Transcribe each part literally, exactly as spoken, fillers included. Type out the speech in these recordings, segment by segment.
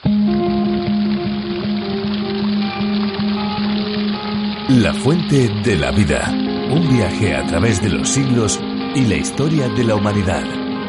La fuente de la vida. Un viaje a través de los siglos y la historia de la humanidad.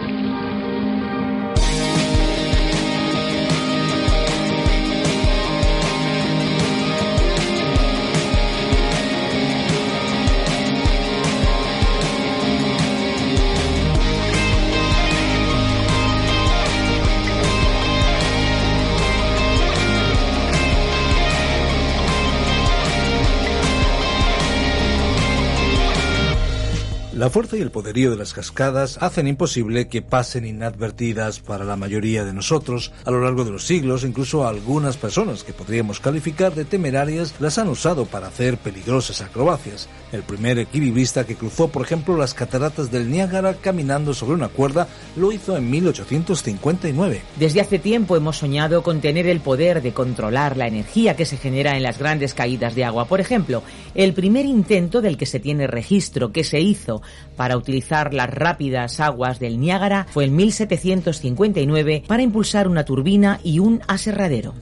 La fuerza y el poderío de las cascadas hacen imposible que pasen inadvertidas para la mayoría de nosotros. A lo largo de los siglos, incluso algunas personas que podríamos calificar de temerarias las han usado para hacer peligrosas acrobacias. El primer equilibrista que cruzó, por ejemplo, las cataratas del Niágara caminando sobre una cuerda lo hizo en mil ochocientos cincuenta y nueve. Desde hace tiempo hemos soñado con tener el poder de controlar la energía que se genera en las grandes caídas de agua. Por ejemplo, el primer intento del que se tiene registro que se hizo para utilizar las rápidas aguas del Niágara fue en mil setecientos cincuenta y nueve para impulsar una turbina y un aserradero.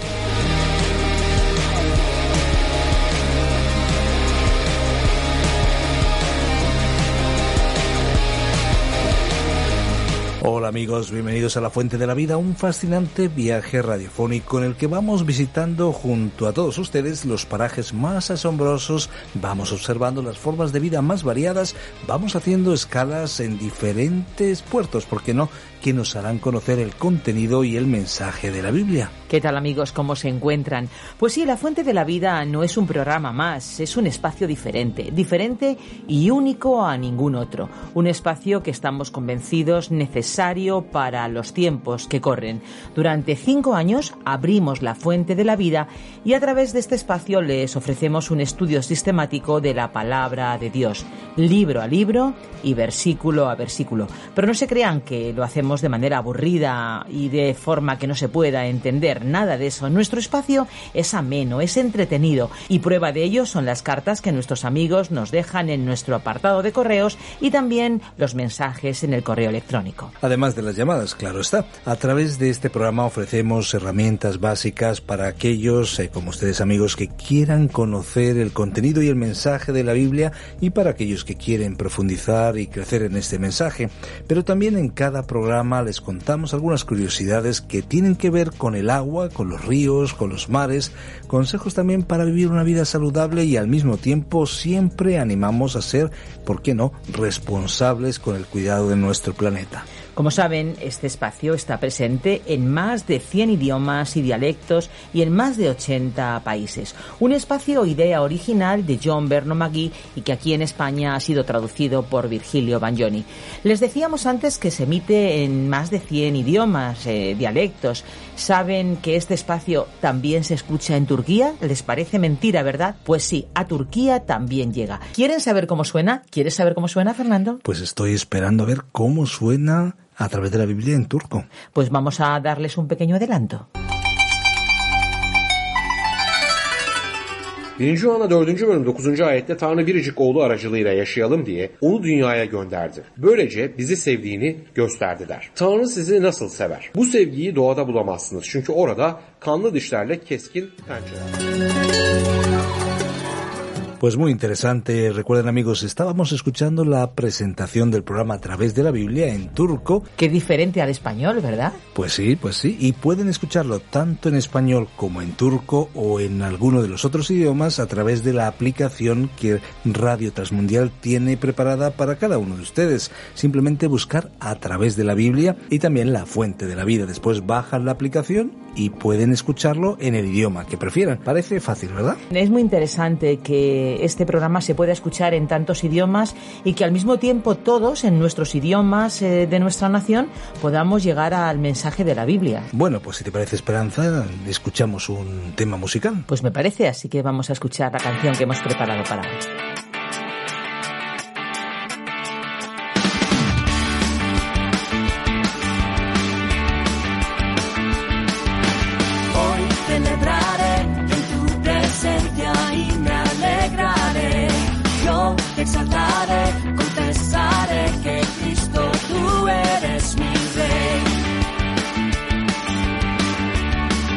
Hola amigos, bienvenidos a La Fuente de la Vida, un fascinante viaje radiofónico en el que vamos visitando junto a todos ustedes los parajes más asombrosos, vamos observando las formas de vida más variadas, vamos haciendo escalas en diferentes puertos, ¿por qué no?, que nos harán conocer el contenido y el mensaje de la Biblia. ¿Qué tal amigos? ¿Cómo se encuentran? Pues sí, La Fuente de la Vida no es un programa más, es un espacio diferente, diferente y único a ningún otro. Un espacio que estamos convencidos necesario para los tiempos que corren. Durante cinco años abrimos La Fuente de la Vida y a través de este espacio les ofrecemos un estudio sistemático de la palabra de Dios, libro a libro y versículo a versículo. Pero no se crean que lo hacemos de manera aburrida y de forma que no se pueda entender nada de eso. Nuestro espacio es ameno, es entretenido y prueba de ello son las cartas que nuestros amigos nos dejan en nuestro apartado de correos y también los mensajes en el correo electrónico. Además de las llamadas, claro está. A través de este programa ofrecemos herramientas básicas para aquellos, eh, como ustedes amigos, que quieran conocer el contenido y el mensaje de la Biblia y para aquellos que quieren profundizar y crecer en este mensaje. Pero también en cada programa les contamos algunas curiosidades que tienen que ver con el agua, con los ríos, con los mares, consejos también para vivir una vida saludable y al mismo tiempo siempre animamos a ser, ¿por qué no?, responsables con el cuidado de nuestro planeta. Como saben, este espacio está presente en más de cien idiomas y dialectos y en más de ochenta países. Un espacio idea original de John Vernon McGee y que aquí en España ha sido traducido por Virgilio Bagnoni. Les decíamos antes que se emite en más de cien idiomas, eh, dialectos. ¿Saben que este espacio también se escucha en Turquía? ¿Les parece mentira, verdad? Pues sí, a Turquía también llega. ¿Quieren saber cómo suena? ¿Quieres saber cómo suena, Fernando? Pues estoy esperando a ver cómo suena a través de la Biblia en turco. Pues vamos a darles un pequeño adelanto. Birinci Yuhanna dördüncü bölüm dokuzuncu ayette Tanrı biricik oğlu aracılığıyla yaşayalım diye onu dünyaya gönderdi. Böylece bizi sevdiğini gösterdi der. Tanrı sizi nasıl sever? Bu sevgiyi doğada bulamazsınız. Çünkü orada kanlı dişlerle keskin pençeler. Pues muy interesante. Recuerden amigos, estábamos escuchando la presentación del programa a través de la Biblia en turco. Qué diferente al español, ¿verdad? Pues sí, pues sí. Y pueden escucharlo tanto en español como en turco o en alguno de los otros idiomas a través de la aplicación que Radio Transmundial tiene preparada para cada uno de ustedes. Simplemente buscar a través de la Biblia y también La Fuente de la Vida. Después bajan la aplicación y pueden escucharlo en el idioma que prefieran. Parece fácil, ¿verdad? Es muy interesante que este programa se pueda escuchar en tantos idiomas y que al mismo tiempo todos en nuestros idiomas eh, de nuestra nación podamos llegar al mensaje de la Biblia. Bueno, pues si te parece, Esperanza, escuchamos un tema musical. Pues me parece, así que vamos a escuchar la canción que hemos preparado para hoy. Exaltaré, confesaré que Cristo tú eres mi Rey.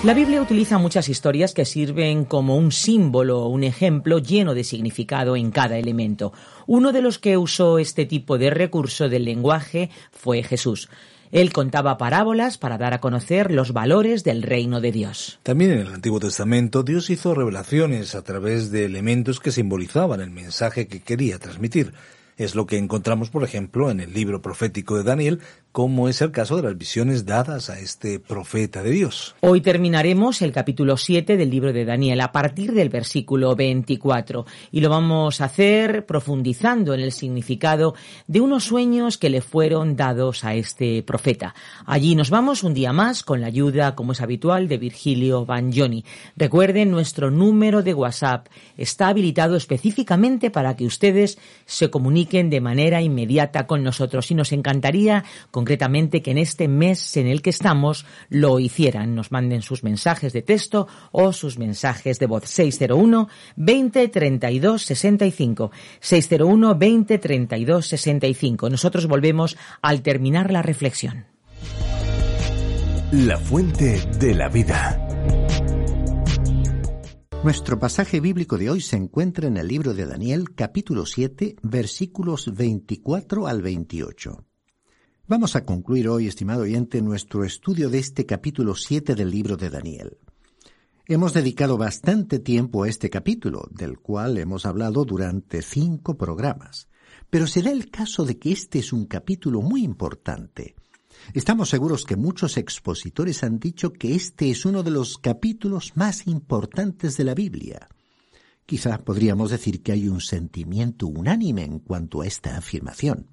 La Biblia utiliza muchas historias que sirven como un símbolo o un ejemplo lleno de significado en cada elemento. Uno de los que usó este tipo de recurso del lenguaje fue Jesús. Él contaba parábolas para dar a conocer los valores del reino de Dios. También en el Antiguo Testamento Dios hizo revelaciones a través de elementos que simbolizaban el mensaje que quería transmitir. Es lo que encontramos, por ejemplo, en el libro profético de Daniel, como es el caso de las visiones dadas a este profeta de Dios. Hoy terminaremos el capítulo siete del libro de Daniel a partir del versículo veinticuatro y lo vamos a hacer profundizando en el significado de unos sueños que le fueron dados a este profeta. Allí nos vamos un día más con la ayuda, como es habitual, de Virgilio Bagnoni. Recuerden, nuestro número de WhatsApp está habilitado específicamente para que ustedes se comuniquen de manera inmediata con nosotros y nos encantaría concretamente que en este mes en el que estamos lo hicieran. Nos manden sus mensajes de texto o sus mensajes de voz. seis cero uno, veinte, treinta y dos, sesenta y cinco. seis cero uno, veinte, treinta y dos, sesenta y cinco. Nosotros volvemos al terminar la reflexión. La fuente de la vida. Nuestro pasaje bíblico de hoy se encuentra en el libro de Daniel, capítulo siete, versículos veinticuatro al veintiocho. Vamos a concluir hoy, estimado oyente, nuestro estudio de este capítulo siete del libro de Daniel. Hemos dedicado bastante tiempo a este capítulo, del cual hemos hablado durante cinco programas. Pero se da el caso de que este es un capítulo muy importante. Estamos seguros que muchos expositores han dicho que este es uno de los capítulos más importantes de la Biblia. Quizá podríamos decir que hay un sentimiento unánime en cuanto a esta afirmación.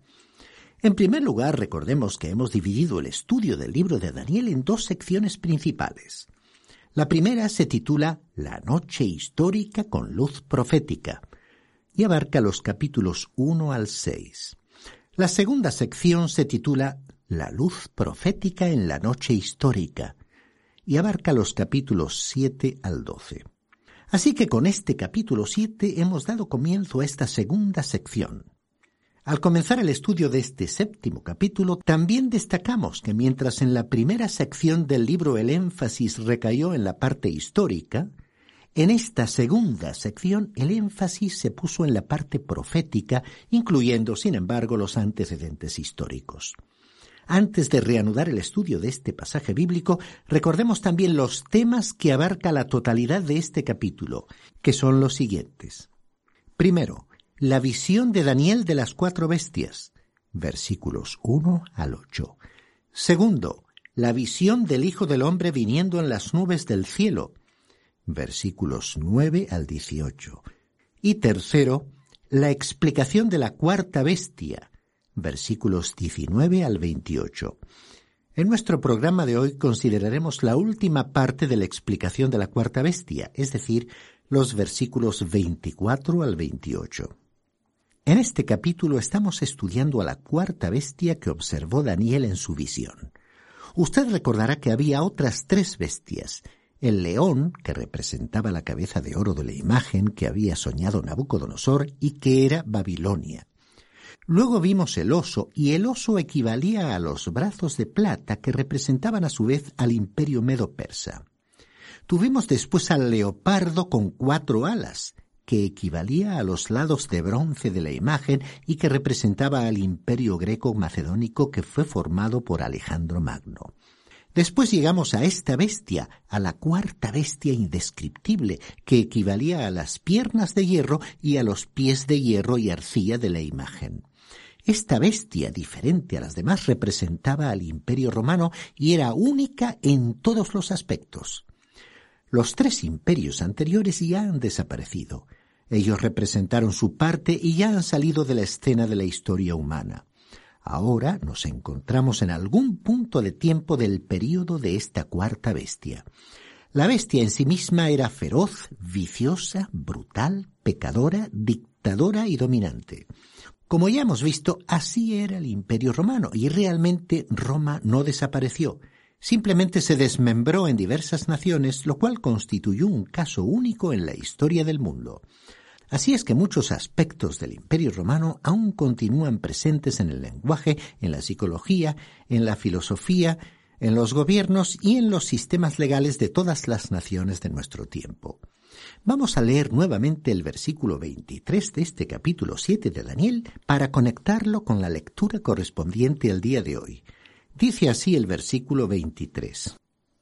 En primer lugar, recordemos que hemos dividido el estudio del libro de Daniel en dos secciones principales. La primera se titula La noche histórica con luz profética y abarca los capítulos uno al seis. La segunda sección se titula La luz profética en la noche histórica y abarca los capítulos siete al doce. Así que con este capítulo siete hemos dado comienzo a esta segunda sección. Al comenzar el estudio de este séptimo capítulo, también destacamos que mientras en la primera sección del libro el énfasis recayó en la parte histórica, en esta segunda sección el énfasis se puso en la parte profética, incluyendo, sin embargo, los antecedentes históricos. Antes de reanudar el estudio de este pasaje bíblico, recordemos también los temas que abarca la totalidad de este capítulo, que son los siguientes. Primero, la visión de Daniel de las cuatro bestias, versículos uno al ocho. Segundo, la visión del Hijo del Hombre viniendo en las nubes del cielo, versículos nueve al dieciocho. Y tercero, la explicación de la cuarta bestia, versículos diecinueve al veintiocho. En nuestro programa de hoy consideraremos la última parte de la explicación de la cuarta bestia, es decir, los versículos veinticuatro al veintiocho. En este capítulo estamos estudiando a la cuarta bestia que observó Daniel en su visión. Usted recordará que había otras tres bestias: el león, que representaba la cabeza de oro de la imagen que había soñado Nabucodonosor y que era Babilonia. Luego vimos el oso, y el oso equivalía a los brazos de plata que representaban a su vez al imperio medo-persa. Tuvimos después al leopardo con cuatro alas, que equivalía a los lados de bronce de la imagen y que representaba al imperio greco-macedónico que fue formado por Alejandro Magno. Después llegamos a esta bestia, a la cuarta bestia indescriptible, que equivalía a las piernas de hierro y a los pies de hierro y arcilla de la imagen. Esta bestia, diferente a las demás, representaba al Imperio Romano y era única en todos los aspectos. Los tres imperios anteriores ya han desaparecido. Ellos representaron su parte y ya han salido de la escena de la historia humana. Ahora nos encontramos en algún punto de tiempo del período de esta cuarta bestia. La bestia en sí misma era feroz, viciosa, brutal, pecadora, dictadora y dominante. Como ya hemos visto, así era el Imperio Romano, y realmente Roma no desapareció. Simplemente se desmembró en diversas naciones, lo cual constituyó un caso único en la historia del mundo. Así es que muchos aspectos del Imperio Romano aún continúan presentes en el lenguaje, en la psicología, en la filosofía, en los gobiernos y en los sistemas legales de todas las naciones de nuestro tiempo. Vamos a leer nuevamente el versículo veintitrés de este capítulo siete de Daniel para conectarlo con la lectura correspondiente al día de hoy. Dice así el versículo veintitrés.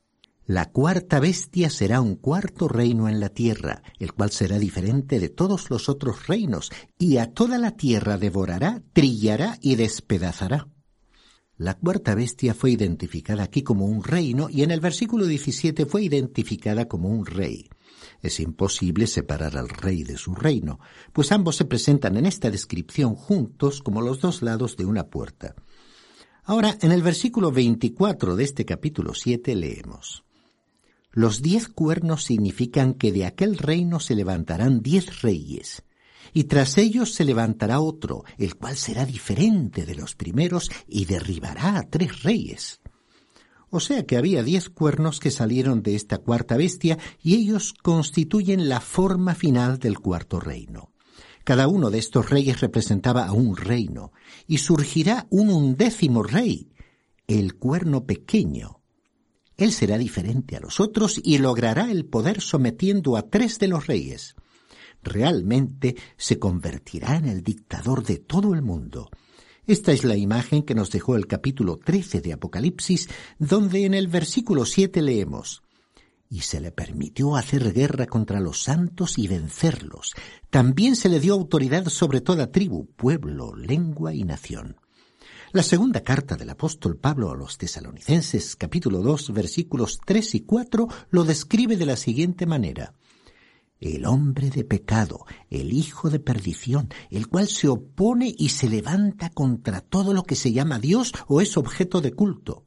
La cuarta bestia será un cuarto reino en la tierra, el cual será diferente de todos los otros reinos, y a toda la tierra devorará, trillará y despedazará. La cuarta bestia fue identificada aquí como un reino y en el versículo diecisiete fue identificada como un rey. Es imposible separar al rey de su reino, pues ambos se presentan en esta descripción juntos como los dos lados de una puerta. Ahora, en el versículo veinticuatro de este capítulo siete leemos: Los diez cuernos significan que de aquel reino se levantarán diez reyes, y tras ellos se levantará otro, el cual será diferente de los primeros y derribará a tres reyes. O sea que había diez cuernos que salieron de esta cuarta bestia y ellos constituyen la forma final del cuarto reino. Cada uno de estos reyes representaba a un reino, y surgirá un undécimo rey, el cuerno pequeño. Él será diferente a los otros y logrará el poder sometiendo a tres de los reyes. Realmente se convertirá en el dictador de todo el mundo. Esta es la imagen que nos dejó el capítulo trece de Apocalipsis, donde en el versículo siete leemos: Y se le permitió hacer guerra contra los santos y vencerlos. También se le dio autoridad sobre toda tribu, pueblo, lengua y nación. La segunda carta del apóstol Pablo a los Tesalonicenses, capítulo dos, versículos tres y cuatro, lo describe de la siguiente manera: El hombre de pecado, el hijo de perdición, el cual se opone y se levanta contra todo lo que se llama Dios o es objeto de culto,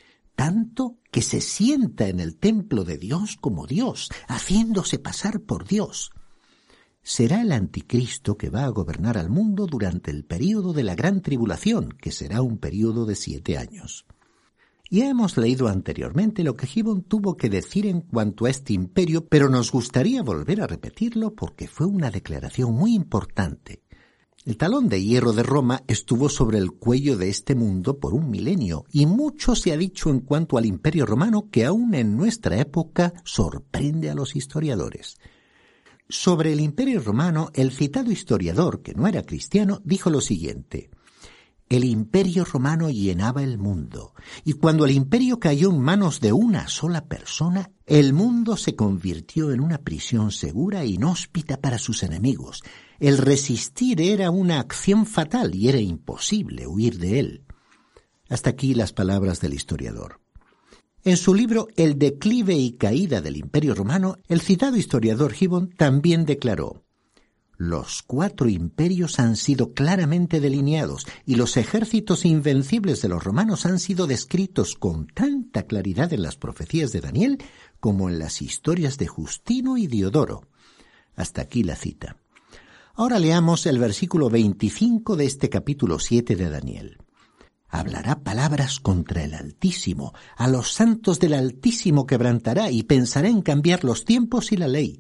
tanto que se sienta en el templo de Dios como Dios, haciéndose pasar por Dios. Será el anticristo que va a gobernar al mundo durante el período de la gran tribulación, que será un período de siete años. Ya hemos leído anteriormente lo que Gibbon tuvo que decir en cuanto a este imperio, pero nos gustaría volver a repetirlo porque fue una declaración muy importante. El talón de hierro de Roma estuvo sobre el cuello de este mundo por un milenio, y mucho se ha dicho en cuanto al imperio romano que aún en nuestra época sorprende a los historiadores. Sobre el imperio romano, el citado historiador, que no era cristiano, dijo lo siguiente: El imperio romano llenaba el mundo, y cuando el imperio cayó en manos de una sola persona, el mundo se convirtió en una prisión segura e inhóspita para sus enemigos. El resistir era una acción fatal y era imposible huir de él. Hasta aquí las palabras del historiador. En su libro El declive y caída del imperio romano, el citado historiador Gibbon también declaró: Los cuatro imperios han sido claramente delineados y los ejércitos invencibles de los romanos han sido descritos con tanta claridad en las profecías de Daniel como en las historias de Justino y Diodoro. Hasta aquí la cita. Ahora leamos el versículo veinticinco de este capítulo siete de Daniel. Hablará palabras contra el Altísimo, a los santos del Altísimo quebrantará y pensará en cambiar los tiempos y la ley.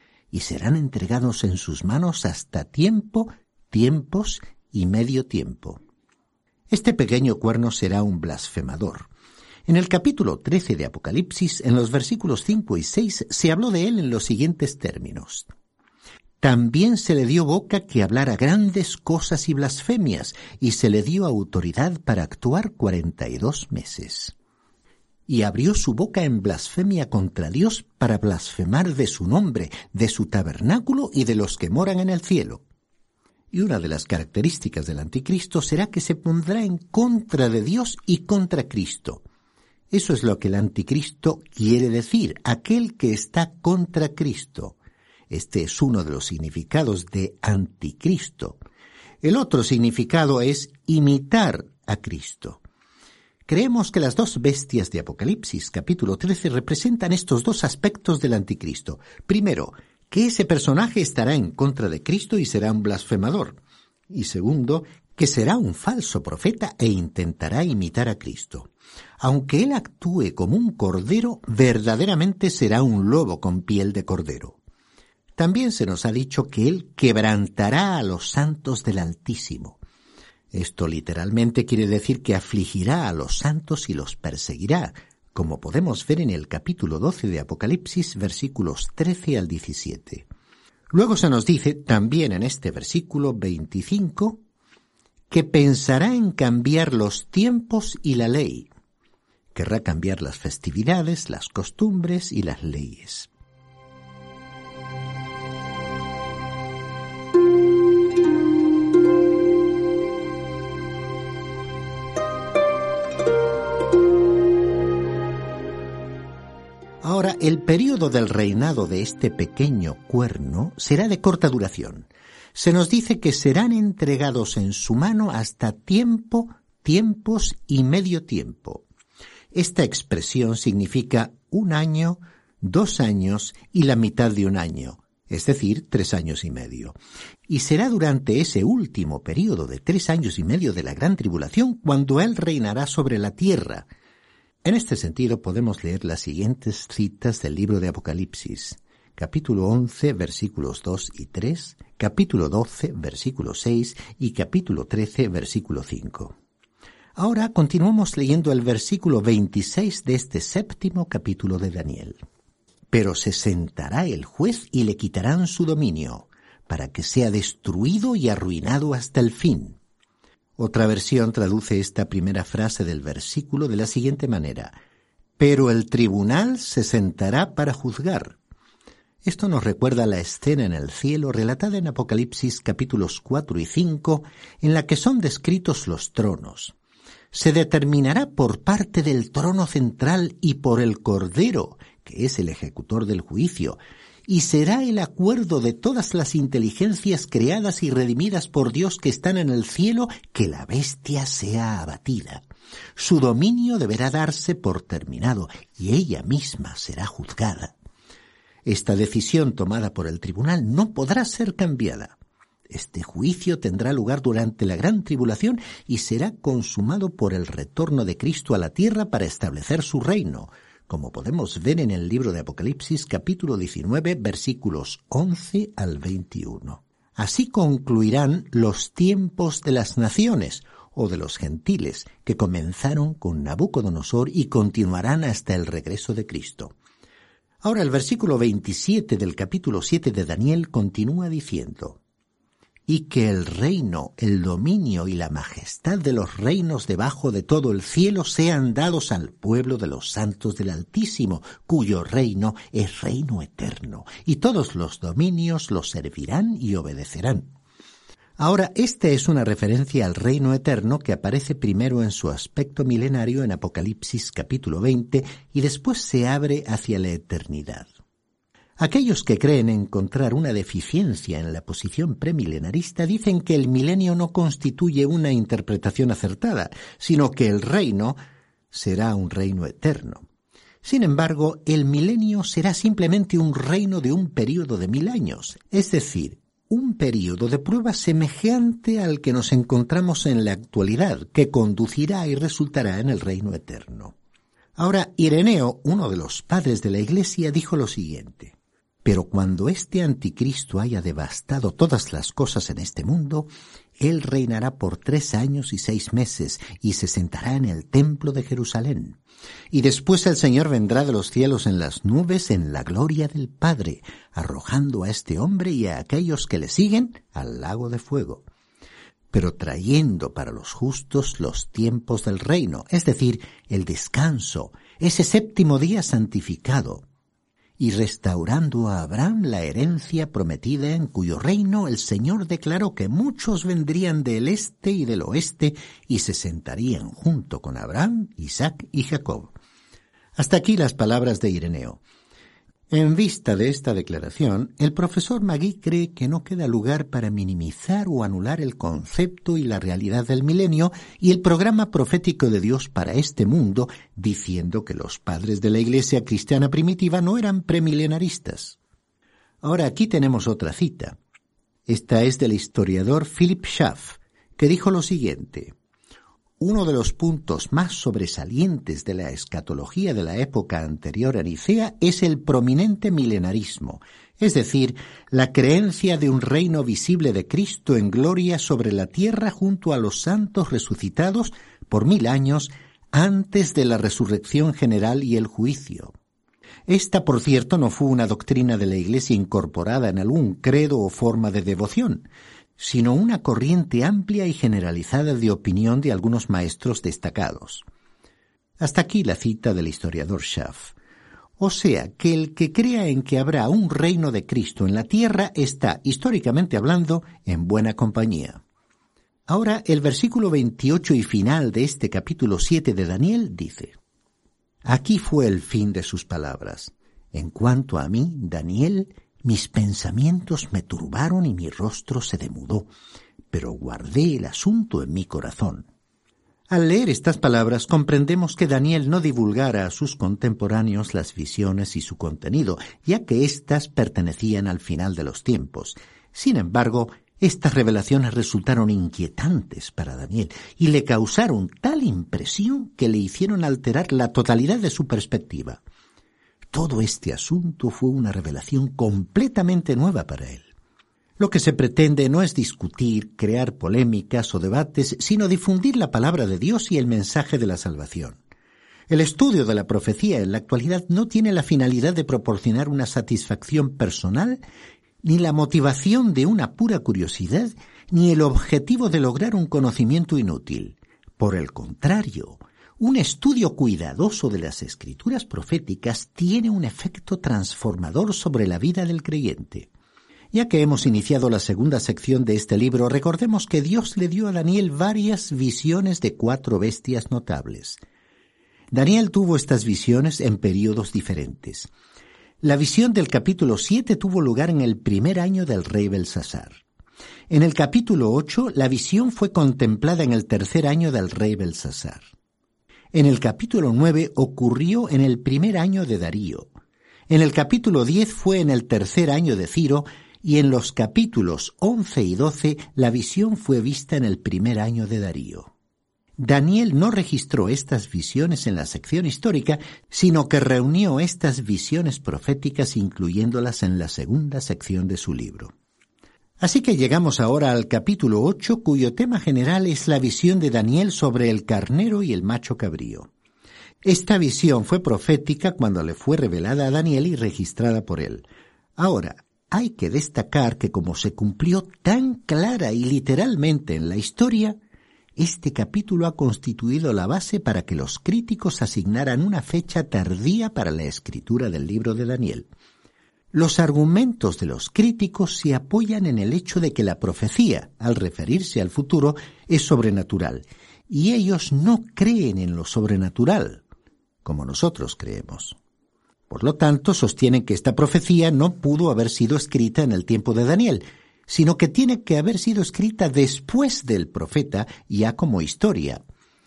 Y serán entregados en sus manos hasta tiempo, tiempos y medio tiempo. Este pequeño cuerno será un blasfemador. En el capítulo trece de Apocalipsis, en los versículos cinco y seis, se habló de él en los siguientes términos: También se le dio boca que hablara grandes cosas y blasfemias, y se le dio autoridad para actuar cuarenta y dos meses. Y abrió su boca en blasfemia contra Dios para blasfemar de su nombre, de su tabernáculo y de los que moran en el cielo. Y una de las características del anticristo será que se pondrá en contra de Dios y contra Cristo. Eso es lo que el anticristo quiere decir, aquel que está contra Cristo. Este es uno de los significados de anticristo. El otro significado es imitar a Cristo. Creemos que las dos bestias de Apocalipsis, capítulo trece, representan estos dos aspectos del anticristo. Primero, que ese personaje estará en contra de Cristo y será un blasfemador. Y segundo, que será un falso profeta e intentará imitar a Cristo. Aunque él actúe como un cordero, verdaderamente será un lobo con piel de cordero. También se nos ha dicho que él quebrantará a los santos del Altísimo. Esto literalmente quiere decir que afligirá a los santos y los perseguirá, como podemos ver en el capítulo doce de Apocalipsis, versículos trece al diecisiete. Luego se nos dice, también en este versículo veinticinco, que pensará en cambiar los tiempos y la ley. Querrá cambiar las festividades, las costumbres y las leyes. Ahora, el período del reinado de este pequeño cuerno será de corta duración. Se nos dice que serán entregados en su mano hasta tiempo, tiempos y medio tiempo. Esta expresión significa un año, dos años y la mitad de un año, es decir, tres años y medio. Y será durante ese último período de tres años y medio de la gran tribulación cuando Él reinará sobre la tierra. En este sentido podemos leer las siguientes citas del libro de Apocalipsis, capítulo once, versículos dos y tres, capítulo doce, versículo seis y capítulo trece, versículo cinco. Ahora continuamos leyendo el versículo veintiséis de este séptimo capítulo de Daniel. Pero se sentará el juez y le quitarán su dominio, para que sea destruido y arruinado hasta el fin. Otra versión traduce esta primera frase del versículo de la siguiente manera: pero el tribunal se sentará para juzgar. Esto nos recuerda la escena en el cielo relatada en Apocalipsis capítulos cuatro y cinco, en la que son descritos los tronos. Se determinará por parte del trono central y por el Cordero, que es el ejecutor del juicio, y será el acuerdo de todas las inteligencias creadas y redimidas por Dios que están en el cielo que la bestia sea abatida. Su dominio deberá darse por terminado y ella misma será juzgada. Esta decisión tomada por el tribunal no podrá ser cambiada. Este juicio tendrá lugar durante la gran tribulación y será consumado por el retorno de Cristo a la tierra para establecer su reino, como podemos ver en el libro de Apocalipsis capítulo diecinueve, versículos once al veintiuno. Así concluirán los tiempos de las naciones, o de los gentiles, que comenzaron con Nabucodonosor y continuarán hasta el regreso de Cristo. Ahora el versículo veintisiete del capítulo siete de Daniel continúa diciendo: y que el reino, el dominio y la majestad de los reinos debajo de todo el cielo sean dados al pueblo de los santos del Altísimo, cuyo reino es reino eterno, y todos los dominios los servirán y obedecerán. Ahora, esta es una referencia al reino eterno que aparece primero en su aspecto milenario en Apocalipsis capítulo veinte y después se abre hacia la eternidad. Aquellos que creen encontrar una deficiencia en la posición premilenarista dicen que el milenio no constituye una interpretación acertada, sino que el reino será un reino eterno. Sin embargo, el milenio será simplemente un reino de un período de mil años, es decir, un período de prueba semejante al que nos encontramos en la actualidad, que conducirá y resultará en el reino eterno. Ahora, Ireneo, uno de los padres de la Iglesia, dijo lo siguiente: pero cuando este anticristo haya devastado todas las cosas en este mundo, él reinará por tres años y seis meses y se sentará en el templo de Jerusalén. Y después el Señor vendrá de los cielos en las nubes en la gloria del Padre, arrojando a este hombre y a aquellos que le siguen al lago de fuego, pero trayendo para los justos los tiempos del reino, es decir, el descanso, ese séptimo día santificado, y restaurando a Abraham la herencia prometida, en cuyo reino el Señor declaró que muchos vendrían del este y del oeste y se sentarían junto con Abraham, Isaac y Jacob. Hasta aquí las palabras de Ireneo. En vista de esta declaración, el profesor Magui cree que no queda lugar para minimizar o anular el concepto y la realidad del milenio y el programa profético de Dios para este mundo, diciendo que los padres de la Iglesia cristiana primitiva no eran premilenaristas. Ahora aquí tenemos otra cita. Esta es del historiador Philip Schaff, que dijo lo siguiente: uno de los puntos más sobresalientes de la escatología de la época anterior a Nicea es el prominente milenarismo, es decir, la creencia de un reino visible de Cristo en gloria sobre la tierra junto a los santos resucitados por mil años antes de la resurrección general y el juicio. Esta, por cierto, no fue una doctrina de la Iglesia incorporada en algún credo o forma de devoción, sino una corriente amplia y generalizada de opinión de algunos maestros destacados. Hasta aquí la cita del historiador Schaff. O sea, que el que crea en que habrá un reino de Cristo en la tierra está, históricamente hablando, en buena compañía. Ahora, el versículo veintiocho y final de este capítulo siete de Daniel dice: Aquí fue el fin de sus palabras. En cuanto a mí, Daniel, mis pensamientos me turbaron y mi rostro se demudó, pero guardé el asunto en mi corazón. Al leer estas palabras comprendemos que Daniel no divulgara a sus contemporáneos las visiones y su contenido, ya que éstas pertenecían al final de los tiempos. Sin embargo, estas revelaciones resultaron inquietantes para Daniel y le causaron tal impresión que le hicieron alterar la totalidad de su perspectiva. Todo este asunto fue una revelación completamente nueva para él. Lo que se pretende no es discutir, crear polémicas o debates, sino difundir la palabra de Dios y el mensaje de la salvación. El estudio de la profecía en la actualidad no tiene la finalidad de proporcionar una satisfacción personal, ni la motivación de una pura curiosidad, ni el objetivo de lograr un conocimiento inútil. Por el contrario, un estudio cuidadoso de las escrituras proféticas tiene un efecto transformador sobre la vida del creyente. Ya que hemos iniciado la segunda sección de este libro, recordemos que Dios le dio a Daniel varias visiones de cuatro bestias notables. Daniel tuvo estas visiones en períodos diferentes. La visión del capítulo siete tuvo lugar en el primer año del rey Belsasar. En el capítulo ocho, la visión fue contemplada en el tercer año del rey Belsasar. En el capítulo nueve ocurrió en el primer año de Darío. En el capítulo diez fue en el tercer año de Ciro, y en los capítulos once y doce la visión fue vista en el primer año de Darío. Daniel no registró estas visiones en la sección histórica, sino que reunió estas visiones proféticas incluyéndolas en la segunda sección de su libro. Así que llegamos ahora al capítulo ocho, cuyo tema general es la visión de Daniel sobre el carnero y el macho cabrío. Esta visión fue profética cuando le fue revelada a Daniel y registrada por él. Ahora, hay que destacar que como se cumplió tan clara y literalmente en la historia, este capítulo ha constituido la base para que los críticos asignaran una fecha tardía para la escritura del libro de Daniel. Los argumentos de los críticos se apoyan en el hecho de que la profecía, al referirse al futuro, es sobrenatural, y ellos no creen en lo sobrenatural, como nosotros creemos. Por lo tanto, sostienen que esta profecía no pudo haber sido escrita en el tiempo de Daniel, sino que tiene que haber sido escrita después del profeta, ya como historia.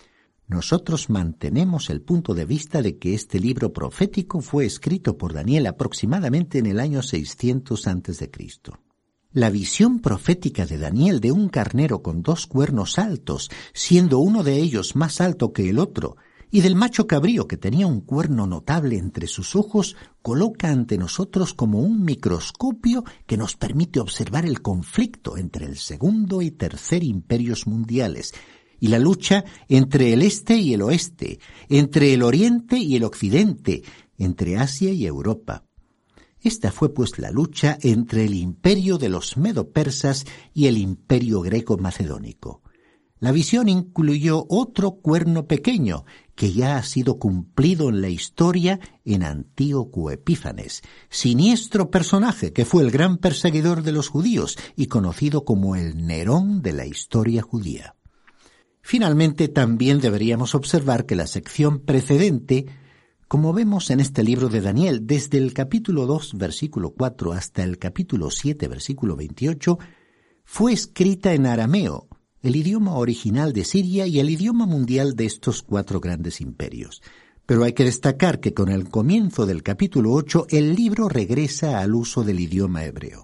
Nosotros mantenemos el punto de vista de que este libro profético fue escrito por Daniel aproximadamente en el año seiscientos antes de Cristo. La visión profética de Daniel de un carnero con dos cuernos altos, siendo uno de ellos más alto que el otro, y del macho cabrío que tenía un cuerno notable entre sus ojos, coloca ante nosotros como un microscopio que nos permite observar el conflicto entre el segundo y tercer imperios mundiales, y la lucha entre el este y el oeste, entre el oriente y el occidente, entre Asia y Europa. Esta fue pues la lucha entre el imperio de los medo-persas y el imperio greco-macedónico. La visión incluyó otro cuerno pequeño, que ya ha sido cumplido en la historia en Antíoco Epífanes, siniestro personaje que fue el gran perseguidor de los judíos y conocido como el Nerón de la historia judía. Finalmente, también deberíamos observar que la sección precedente, como vemos en este libro de Daniel, desde el capítulo dos, versículo cuatro, hasta el capítulo siete, versículo veintiocho, fue escrita en arameo, el idioma original de Siria y el idioma mundial de estos cuatro grandes imperios. Pero hay que destacar que con el comienzo del capítulo ocho, el libro regresa al uso del idioma hebreo.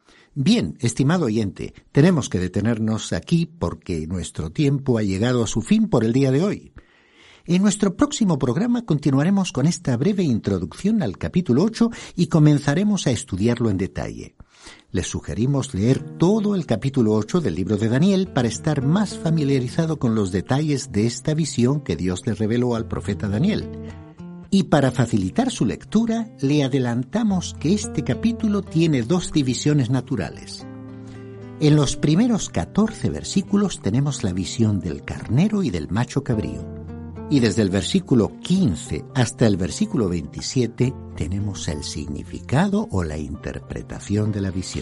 Bien, estimado oyente, tenemos que detenernos aquí porque nuestro tiempo ha llegado a su fin por el día de hoy. En nuestro próximo programa continuaremos con esta breve introducción al capítulo ocho y comenzaremos a estudiarlo en detalle. Les sugerimos leer todo el capítulo ocho del libro de Daniel para estar más familiarizado con los detalles de esta visión que Dios le reveló al profeta Daniel. Y para facilitar su lectura, le adelantamos que este capítulo tiene dos divisiones naturales. En los primeros catorce versículos tenemos la visión del carnero y del macho cabrío. Y desde el versículo quince hasta el versículo veintisiete tenemos el significado o la interpretación de la visión.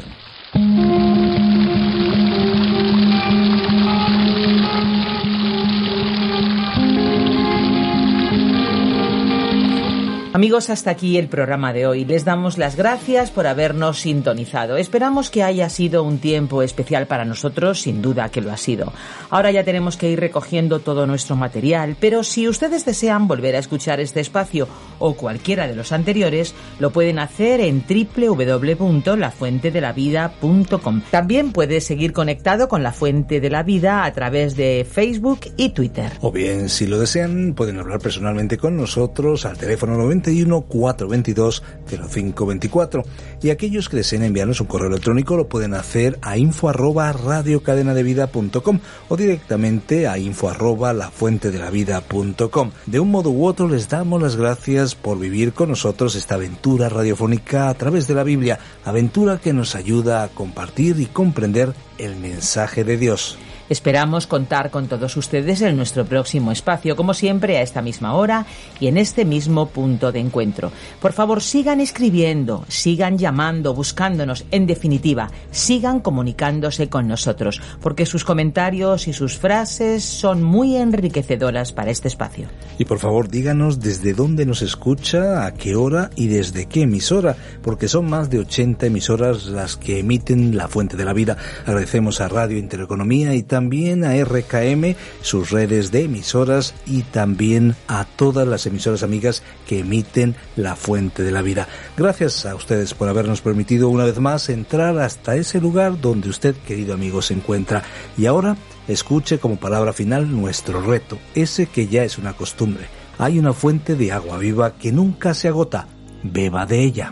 Amigos, hasta aquí el programa de hoy. Les damos las gracias por habernos sintonizado. Esperamos que haya sido un tiempo especial para nosotros, sin duda que lo ha sido. Ahora ya tenemos que ir recogiendo todo nuestro material, pero si ustedes desean volver a escuchar este espacio o cualquiera de los anteriores, lo pueden hacer en doble u doble u doble u punto la fuente de la vida punto com. También puede seguir conectado con La Fuente de la Vida a través de Facebook y Twitter. O bien, si lo desean, pueden hablar personalmente con nosotros al teléfono noventa y uno, cuatrocientos veintidós, cero cinco veinticuatro. Y aquellos que deseen enviarnos un correo electrónico lo pueden hacer a info arroba radio cadena de vida punto com o directamente a info arroba la fuente de la vida punto com. De un modo u otro les damos las gracias por vivir con nosotros esta aventura radiofónica a través de la Biblia, aventura que nos ayuda a compartir y comprender el mensaje de Dios. Esperamos contar con todos ustedes en nuestro próximo espacio, como siempre a esta misma hora y en este mismo punto de encuentro. Por favor, sigan escribiendo, sigan llamando, buscándonos, en definitiva, sigan comunicándose con nosotros, porque sus comentarios y sus frases son muy enriquecedoras para este espacio. Y por favor, díganos desde dónde nos escucha, a qué hora y desde qué emisora, porque son más de ochenta emisoras las que emiten La Fuente de la Vida. Agradecemos a Radio Intereconomía y también a R K M, sus redes de emisoras, y también a todas las emisoras amigas que emiten La Fuente de la Vida. Gracias a ustedes por habernos permitido una vez más entrar hasta ese lugar donde usted, querido amigo, se encuentra. Y ahora, escuche como palabra final nuestro reto, ese que ya es una costumbre. Hay una fuente de agua viva que nunca se agota. Beba de ella.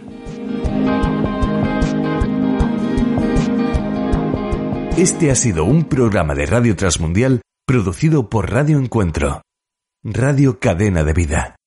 Este ha sido un programa de Radio Transmundial producido por Radio Encuentro, Radio Cadena de Vida.